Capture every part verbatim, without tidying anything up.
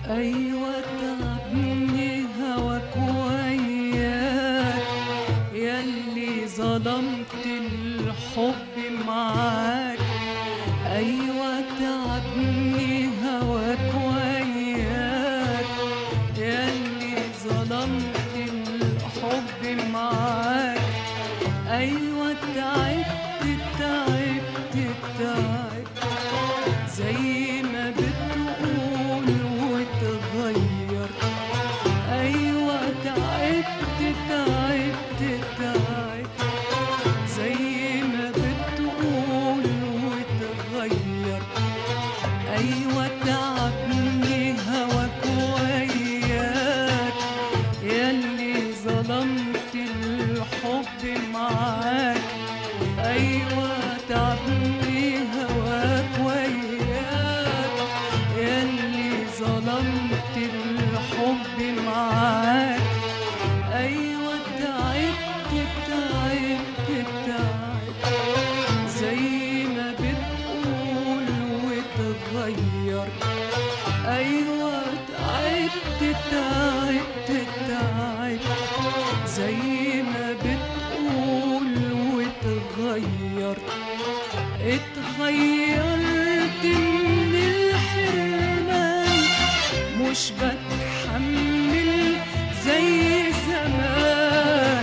أيوة تعبني هواك وياك ياللي ظلمت الحب معاك. أيوة تعبني هواك وياك ياللي ظلمت الحب معاك. أيوة تعبت تعبت تعبت زي ما بتقول وتغير. أيوة تعبت تعبت تعبت زي ما بتقول وتغير. أيوة تعبني هواك وياك ياللي ظلمت الحب معاك. أيوة تعبني هواك وياك ياللي ظلمت الحب معاك. أيوة تعبت تعبت تعبت زي ما بتقول وتغير. أيوة تعبت تعبت تعبت زي ما بتقول وتغير. اتغيرت من الحرمان مش بتحمل زي زمان.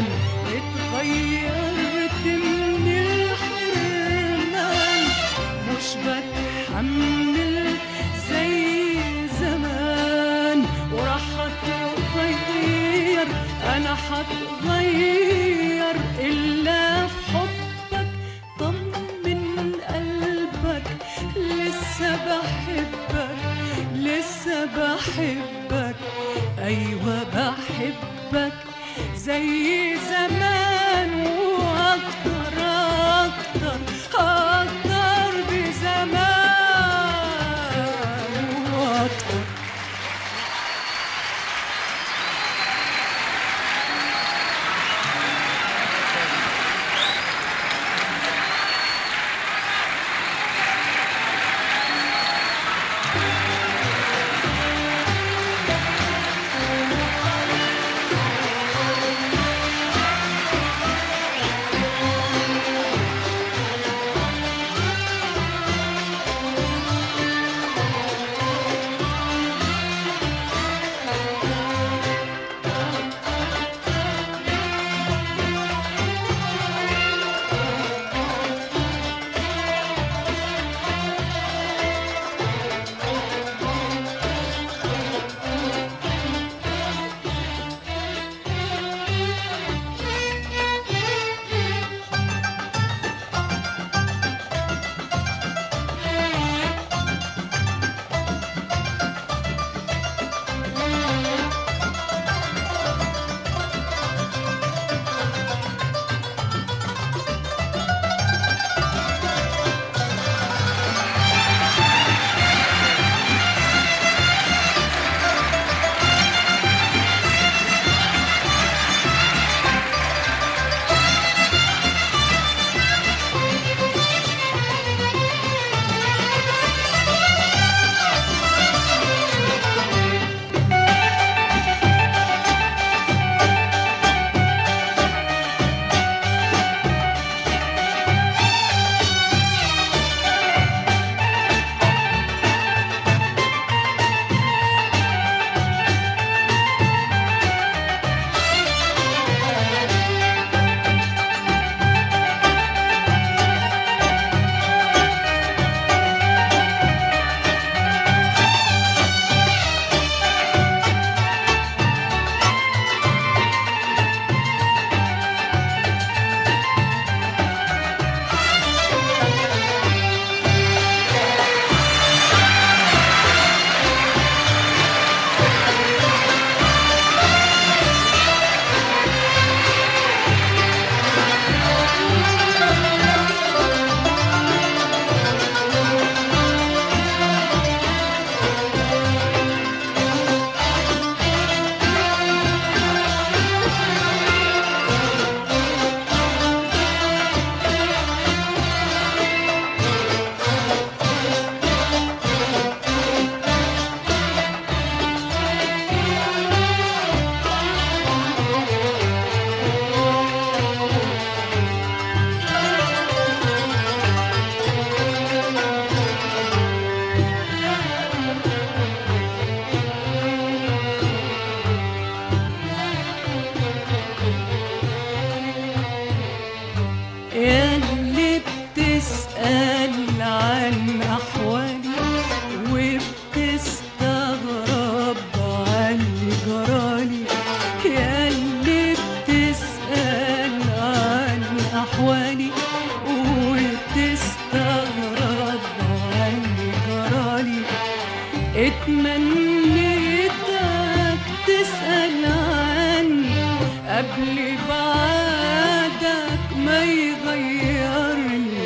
اتغيرت من الحرمان مش بتحمل زي زمان. وراح اتغير انا هتغير الا في حبك. طمن قلبك لسه بحبك لسه بحبك. ايوه بحبك زي زمان واكتر اكتر اكتر بزمان واكتر. اتمنيتك تسأل عني قبل بعدك ما يغيرني.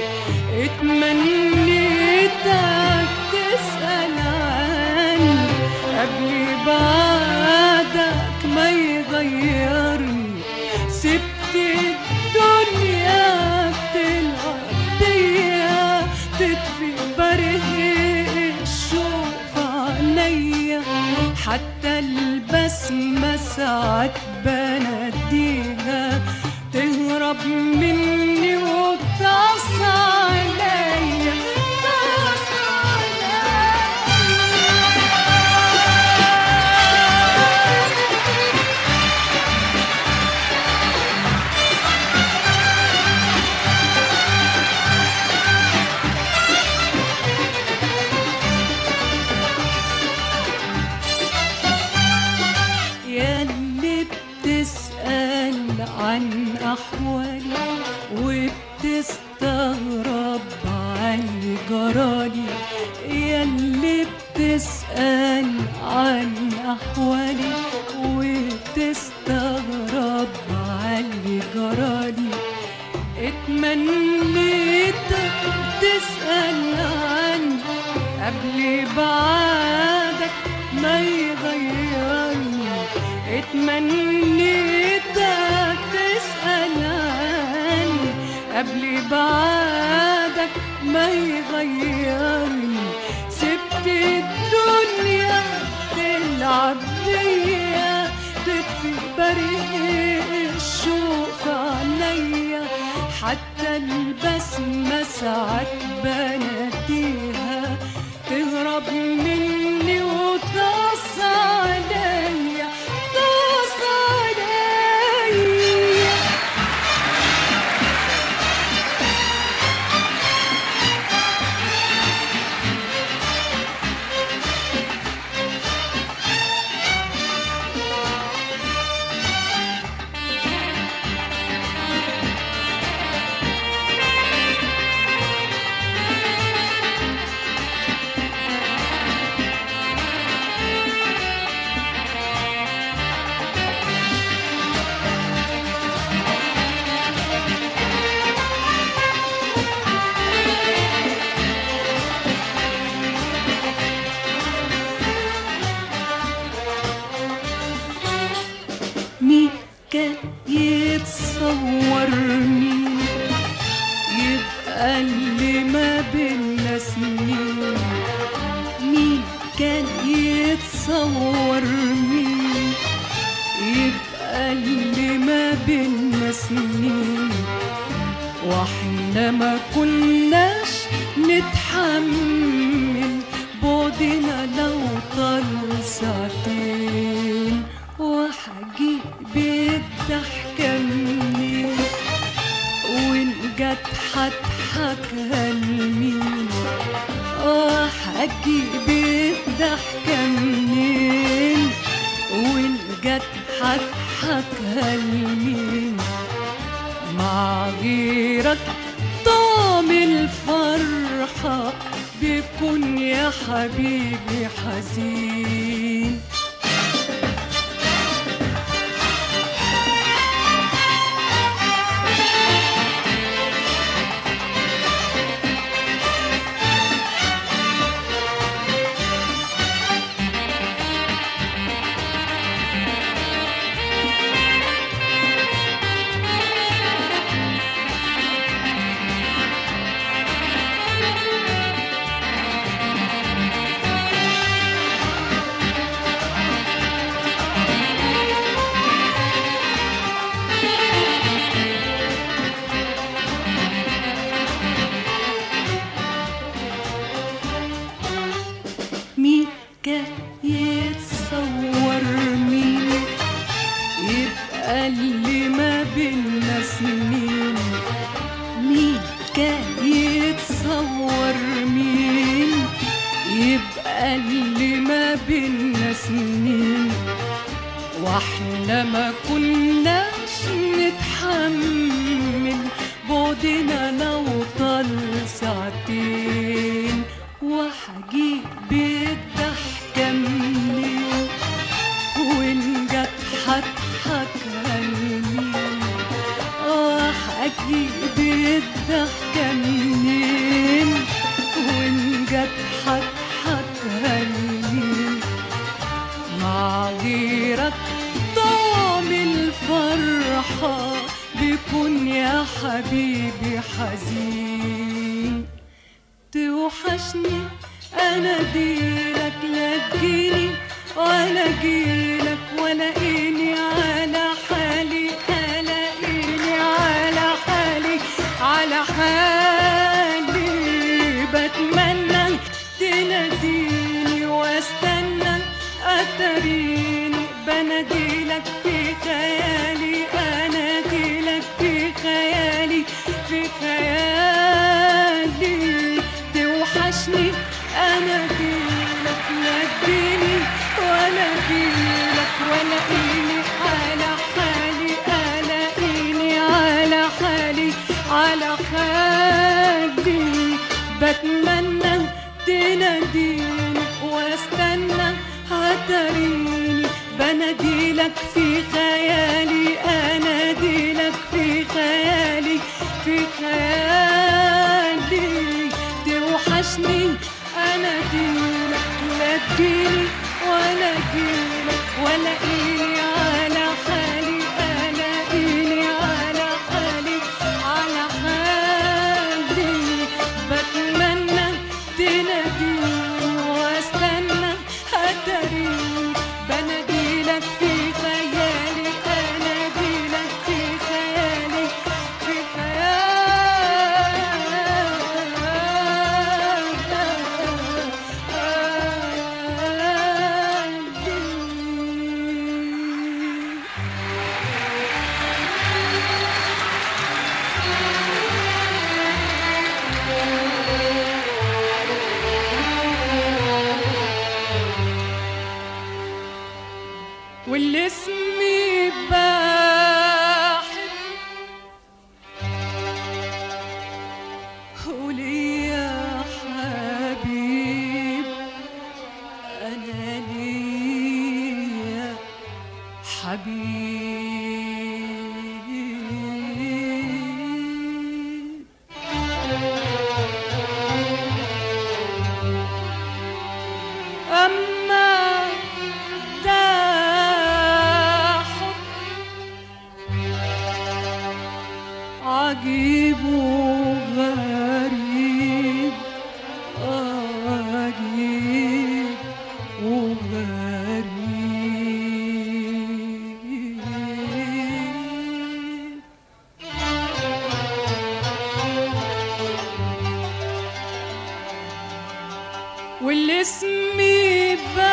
اتمنيتك تسأل عني قبل بعدك ما يغيرني. سبت الدنيا بتلعب بيا تطفي بريق الشوق في عينيا، حتى البسمة ساعات بناديها تهرب مني وتعصى عليا تعصى عن أحوالي وبتستغرب عن جرالي. ياللي بتسأل عن أحوالي وبتستغرب عن جرالي. اتمنيتك تسأل عني قبل بعدك ما يغيرني. اتمنيتك تسأل عني قبل بعدك ما يغيرني. سبت الدنيا تلعب بيا تطفي بريق الشوق في عينيا، حتى البسمة ساعات بناديها تهرب مني وتعصى عليا تعصى عليا. مين كان يتصور مين يبقى اللي ما بينا سنين؟ مين كان يتصور مين يبقى اللي ما بينا سنين؟ واحنا ما كناش نتحمل بعدنا لو طال ساعتين. وحجيب الضحكة منين وإن جت هضحكها لمين؟ وحجيب الضحكة منين وإن جت هضحكها لمين؟ مع غيرك طعم الفرحة بيكون يا حبيبي حزين. مين كان يتصور مين يبقى اللي ما بينا سنين؟ مين كان يتصور مين يبقى اللي ما بينا سنين؟ واحنا ما كناش نتحمل بعدنا لو طال ساعتين. وحجيب الضحكة غيرك طعم الفرحة بيكون يا حبيبي حزين. توحشني أناديلك لا تجيني ولا أجيلك ولا إني على حالي ألاقيني على حالي على حالي. بتمنى تناديني واستنى أتريني بناديلك في خيالي أناديلك في خيالي في خيالي. توحشني أناديلك لا تجيني ولا أجيلك ولا إني على حالي ألاقيني على حالي على حالي. بتمنى تناديني واستنى هتريني بناديلك في خيالي أناديلك في خيالي في خيالي. توحشني أناديلك لا تجيني ولا أجيلك ولا إني على حالي ألاقيني على حالي على حالي. بتمنى تناديني واستنى هتريني بناديلك في خيالي أناديلك في خيالي في واللي اسمي بحب وليا حبيب أنا ليا حبيب. أما ده عجيب وغريب عجيب وغريب. واللي اسمي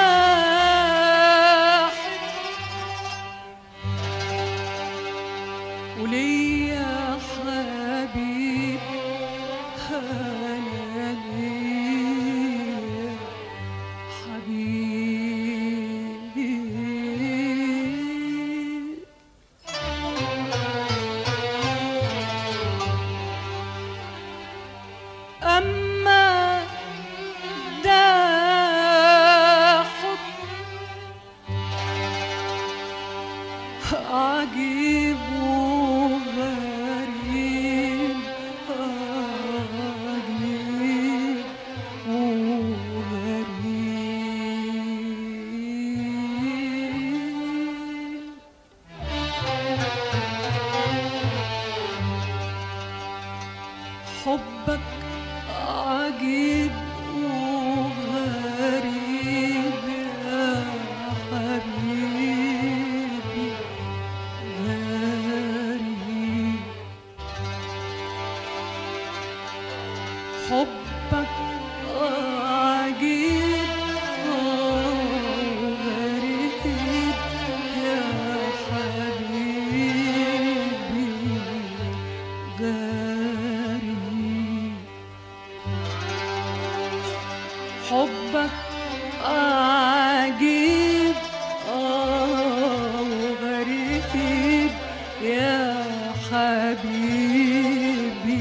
بحب وليا حبيب أنا ليا حبيب. أما ده حب عجيب وغريب عجيب وغريب. حبك عجيب وغريب يا حبيبي غريب. حبك عجيب وغريب يا حبيبي غريب. حبك عجيب وغريب يا حبيبي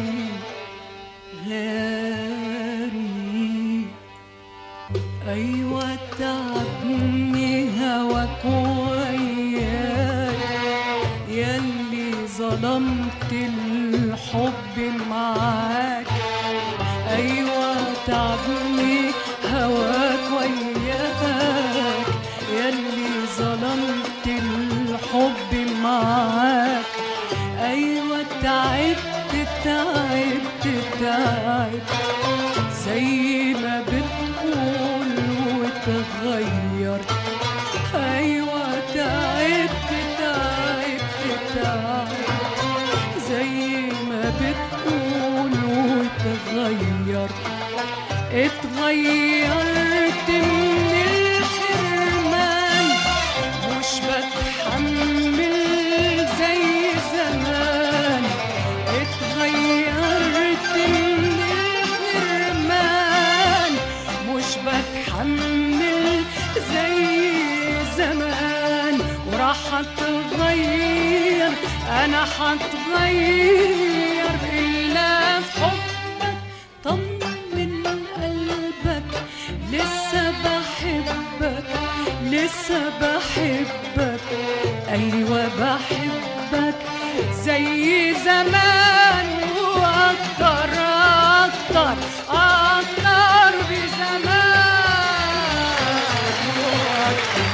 غريب. أيوة تعبني هواك وياك ياللي ظلمت الحب معاك. أيوة تعبني هواك وياك ياللي ظلمت اتغيرت من الحرمان، مش بتحمل زي زمان. اتغيرت من الحرمان، مش بتحمل زي زمان. وراح اتغير انا حتغير الا في حبك. طمن قلبك لسه بحبك، لسه بحبك، ايوه بحبك زي زمان واكتر اكتر اكتر بزمان واكتر.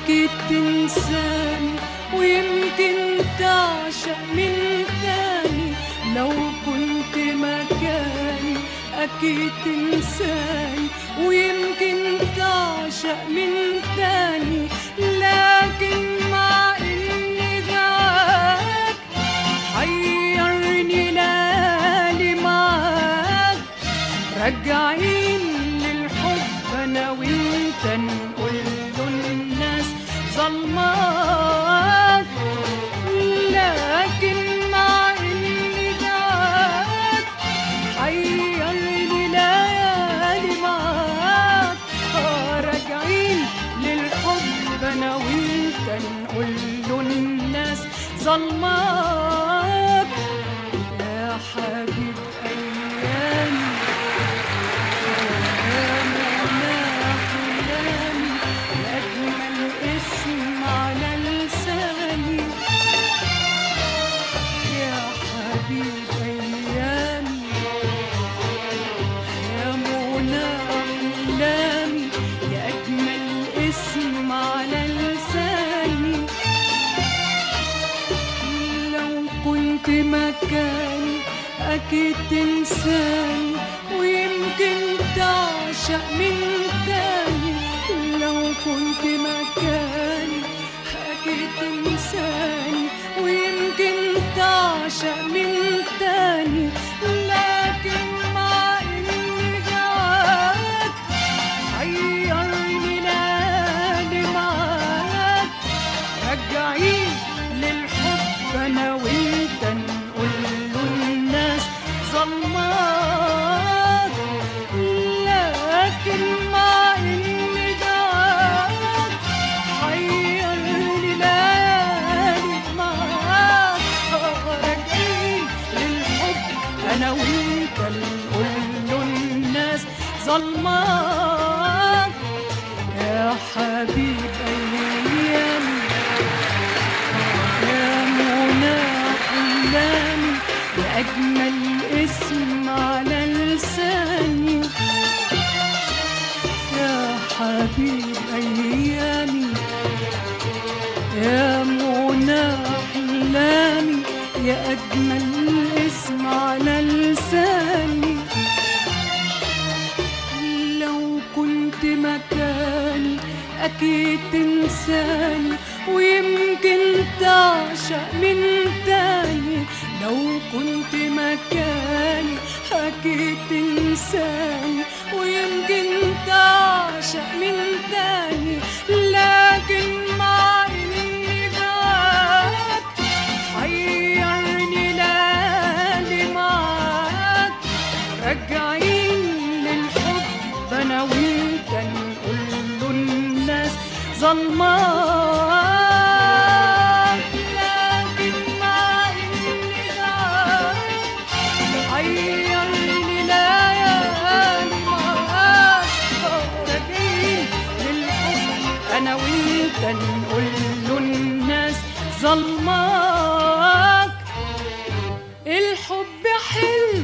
أكيد تنساني ويمكن تعشق من تاني. لو كنت مكاني أكيد تنساني ويمكن تعشق من تاني. لكن مع إني دعاك حيرني ليالي معاك. راجعين للحب أنا وإنت نقول له الناس ظلماك. لكن مع إني دعاك حيرني ليالي معاك. راجعين للحب أنا وإنت نقول له الناس ظلماك. يا حبيب أيامي يا منى أحلامي يا أجمل اسم على لساني. يا حبيب أيامي يا منى أحلامي يا أجمل اسم على لساني. لو كنت مكاني أكيد تنساني ويمكن تعشق من تاني. لو كنت مكاني أكيد تنساني ويمكن تعشق من تاني. لكن مع إني دعاك حيرني ليالي معاك. راجعين للحب أنا وإنت نقول له الناس ظلماك. لكن مع إني دعاك حيرني ليالي معاك. راجعين للحب أنا وإنت نقول له الناس ظلماك. يا حبيب أيامي يا منى أحلامي يا أجمل اسم على لساني. يا حبيب أيامي يا منى أحلامي يا أجمل اسم على لساني. لو كنت مكاني أكيد تنساني ويمكن تعشق من تاني. لو كنت مكاني أكيد تنساني ويمكن تعشق من تاني. لكن مع إني دعاك حيرني ليالي معاك. راجعين للحب أنا وإنت نقول له الناس ظلماك. لكن مع إني دعاك حيرني ليالي معاك. راجعين للحب أنا وإنت نقول له الناس ظلماك. الحب حلو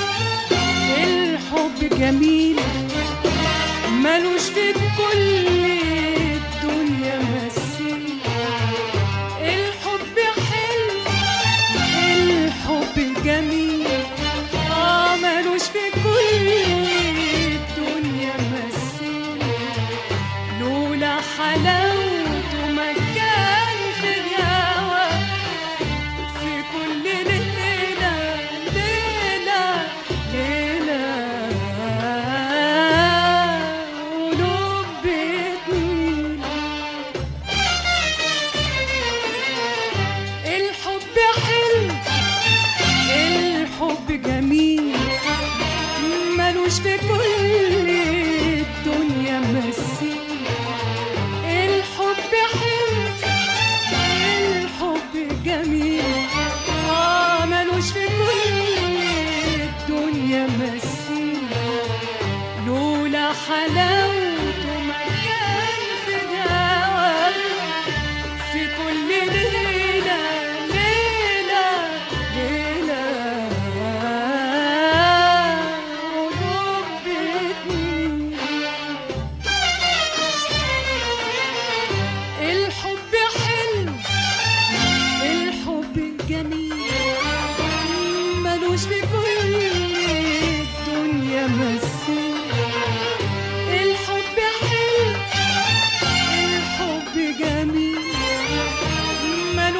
الحب جميل ملوش في كل الدنيا مثيل. الحب حلو الحب جميل آه ملوش في كل الدنيا مثيل. لولا حلاوته ما كان في الهوى في كل ليلة ليلة ليلة ولب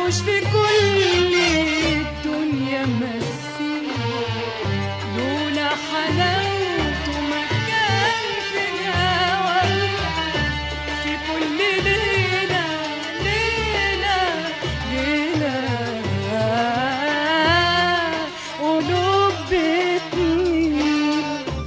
ملوش في كل الدنيا مثيل، لولا حلاوته ما كان في الهوى في كل ليلة ليلة ليلة قلوب بتميل.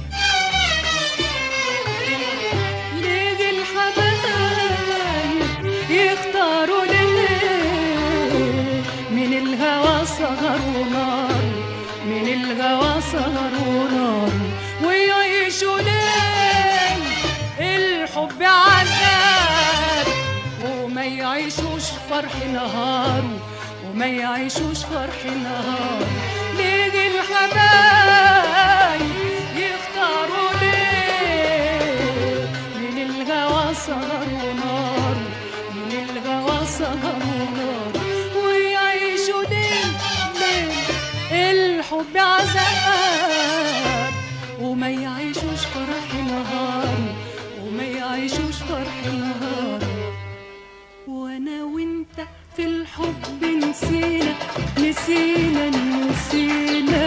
ليه الحبايب يختاروا ليه من الهوى سهر ونار، من الهوى سهر ونار، ويعيشوا ليه الحب عذاب وما يعيشوش فرح نهار، وما يعيشوش فرح نهار. ليه الحبايب يختاروا ليه من الهوى سهر ونار، من الهوى سهر ونار، ويعيشوا ليه ليه الحب عذاب وما يعيشوش فرح نهار، وما يعيشوش فرح نهار. وانا وانت في الحب نسينا نسينا نسينا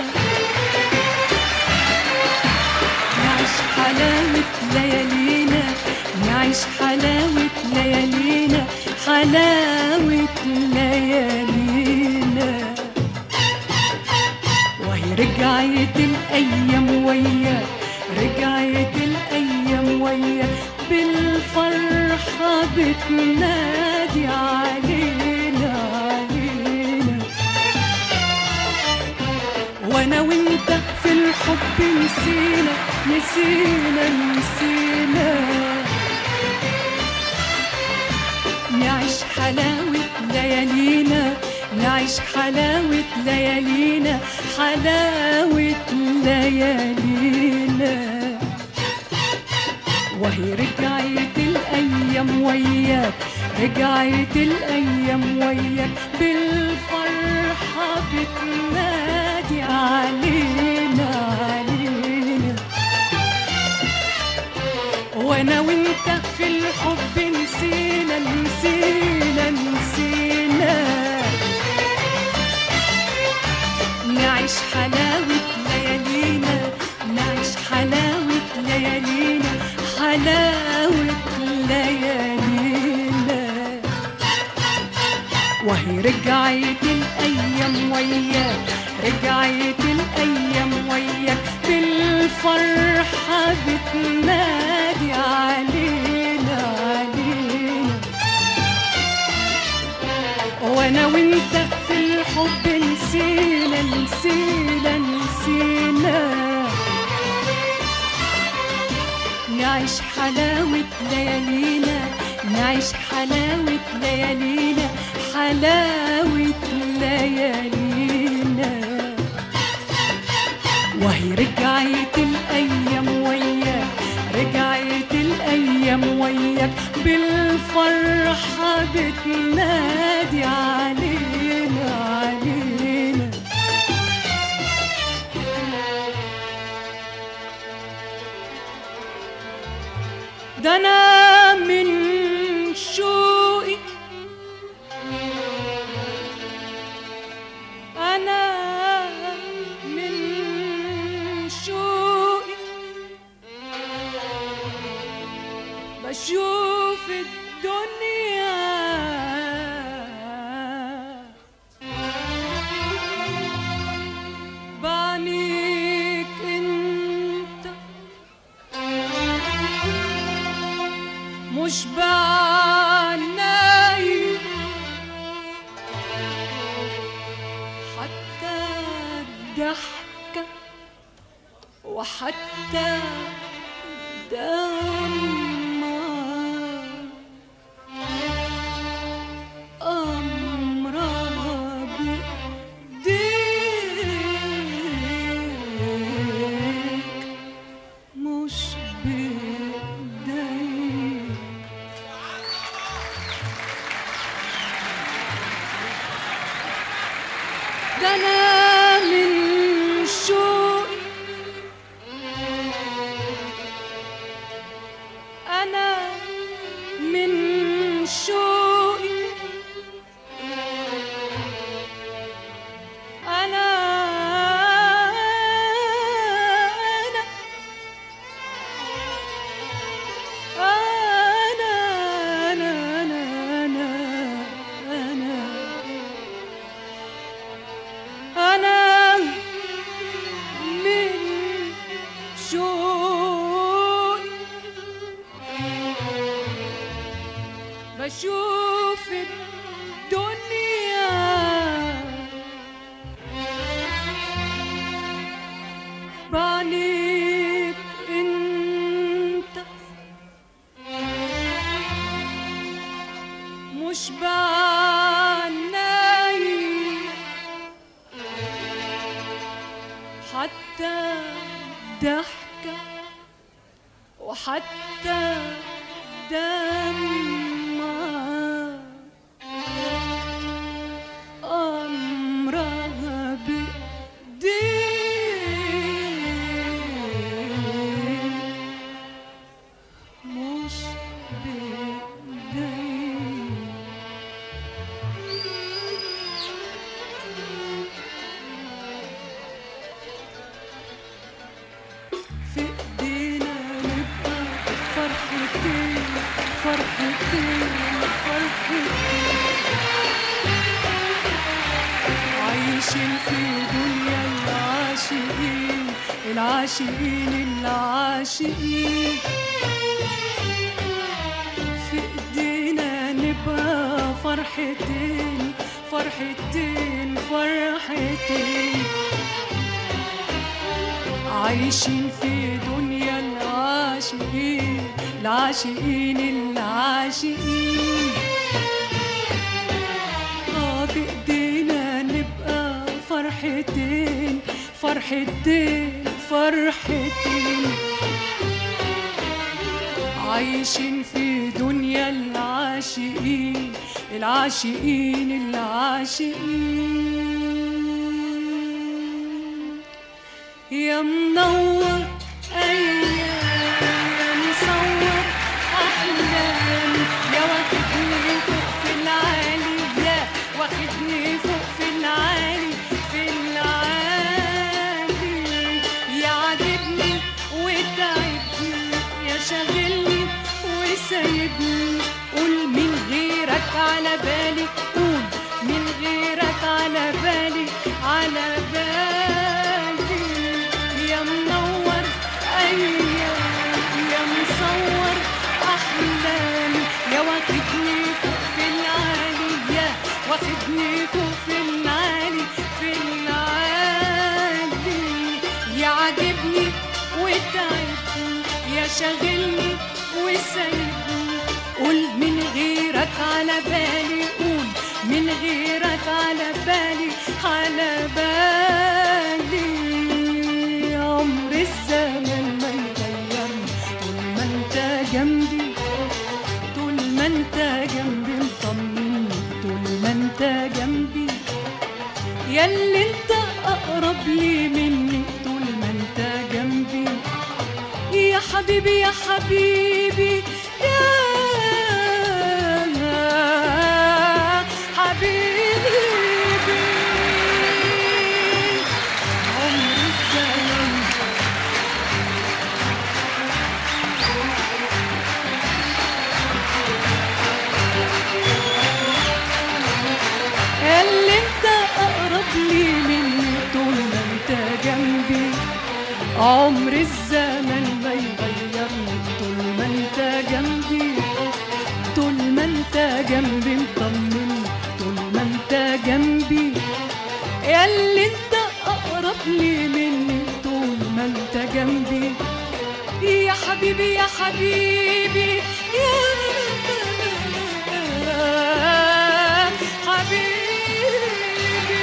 نعيش حلاوة ليالينا، نعيش حلاوة ليالينا، حلاوة ليالينا. وهي رجعت الأيام وياك، رجعت الأيام وياك بالفرحة بتنادي علينا علينا. وانا وانت في الحب نسينا نسينا نسينا نعيش حلاوة ليالينا، نعيش حلاوة ليالينا، حلاوة ليالينا. وهي رجعت الأيام وياك، رجعت الأيام وياك بالفرحة بتنادي علينا علينا. وانا وانت في الحب نسينا نسينا نسينا نعيش حلاوة ليالينا، نعيش حلاوة ليالينا، حلاوة ليالينا. وهي رجعت الأيام وياك، رجعت الأيام وياك بالفرحة بتنادي علينا علينا. وانا وانت في الحب نسينا نسينا نسينا نعيش حلاوة ليالينا، نعيش حلاوة ليالينا، حلاوة ليالينا. وهي رجعت الأيام وياك، رجعت الأيام وياك بالفرحة بتنادي علينا علينا. ده أنا من شوقي، أنا من شوقي بشوف الدنيا بعينيك انت، مش بعناي حتى الضحكة وحتى دمع أمرها بإيديك مش بإيديك. ده أنا من شوقي، أنا من شوقي وحتى ضحكة وحتى دمعة أمرها بإيديك مش بإيديك. في ايدينا نبقى فرحتين فرحتين فرحتين عايشين في دنيا العاشقين العاشقين العاشقين. في ايدينا نبقى فرحتين فرحتين فرحتين عايشين في دنيا العاشقين العاشقين العاشقين. اه في ايدينا نبقى فرحتين فرحتين فرحتين عايشين في دنيا العاشقين العاشقين العاشقين. يا منور أيام يا مصور أحلام يا واخدني فوق في العالي يا واخدني فوق في العالي في العالي. يا عاجبني وتعبني يا شاغلني وسايبني قول من غيرك على بالي قول من غيرك على بالي على بالي. يا منور أيام يا مصور أحلام يا واخدني فوق في العالي يا واخدني فوق في العالي في العالي. يا عاجبني وتعبني يا شاغلني وسايبني قول من غيرك على بالي قول من غيرك على بالي على بالي. عمر الزمن ما يغيرني طول ما انت جنبي طول ما انت جنبي مطمني طول ما انت جنبي. ياللي انت اقرب لي مني طول ما انت جنبي. يا حبيبي يا حبيبي يا حبيبي عمر الزمن اللي انت اقرب لي مني طول ما انت جنبي. عمر الزمن ما يغيرني طول ما انت جنبي طول ما انت جنبي مطمني طول ما انت جنبي. ياللي انت اقرب لي مني طول ما انت جنبي. يا حبيبي يا حبيبي يا حبيبي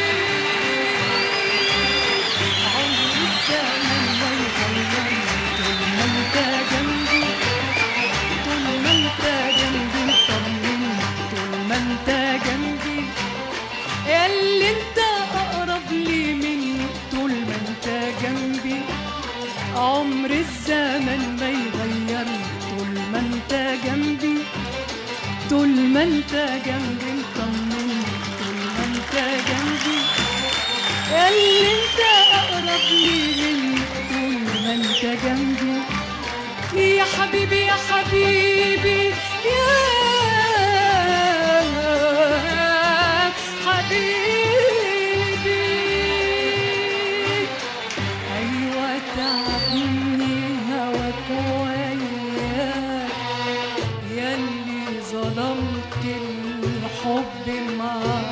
عمر الزمن ما يغيرني طول ما انت جنبي طول ما انت جنبي مطمني طول ما انت جنبي. ياللي انت اقرب لي مني طول ما انت جنبي. عمر الزمن ما يغيرني طول ما انت جنبي طول ما انت جنبي مطمني طول ما انت جنبي. ياللي انت اقرب لي مني طول ما انت جنبي. يا حبيبي يا حبيبي يا حبيبي. ايوه تعبني هواك وياك ياللي ظلمت الحب معاك